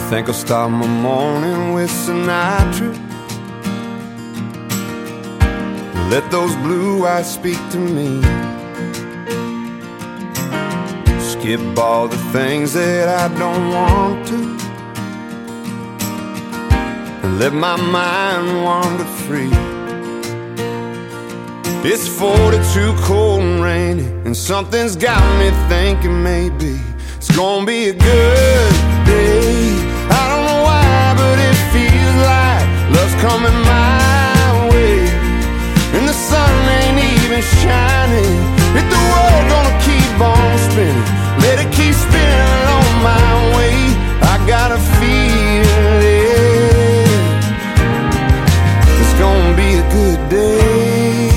think I'll start my morning with Sinatra. Let those blue eyes speak to me. Skip all the things that I don't want to, and let my mind wander free. It's 42 cold and rainy, and something's got me thinking maybe it's gonna be a good day. I don't know why, but it feels like love's coming my way. And the sun ain't even shining, if the world gonna keep on spinning, let it keep spinning on my way. I got a feeling it's gonna be a good day.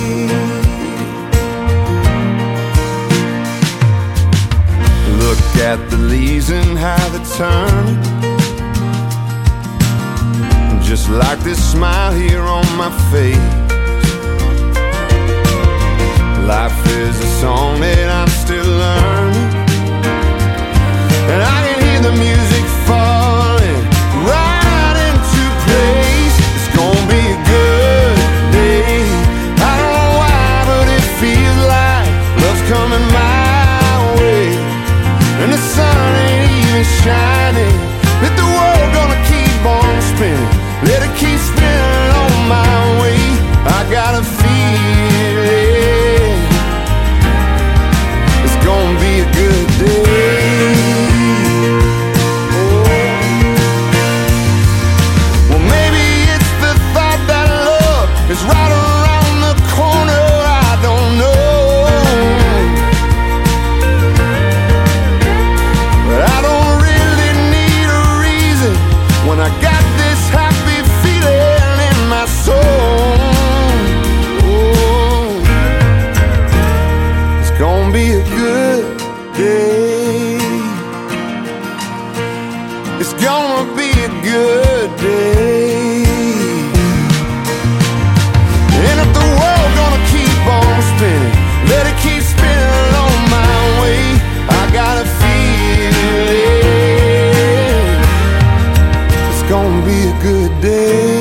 Look at the leaves and how they're turning, just like this smile here on my face. Life is a song that I'm still learning, and I can hear the music falling right into place. It's gonna be a good day. I don't know why, but it feels like love's coming my way. And the sun ain't even shining, let the world gonna keep on spinning, let it keep spinning on my way. I got a feeling it's gonna be a good day. Oh. Well, maybe it's the thought that love is right around the corner, I don't know. But I don't really need a reason when I got this happy feeling in my soul. Oh. It's gonna be a good day. It's gonna be a good day. And if the world gonna keep on spinning, let it keep spinning on my way. I got a feeling it's gonna be a good day.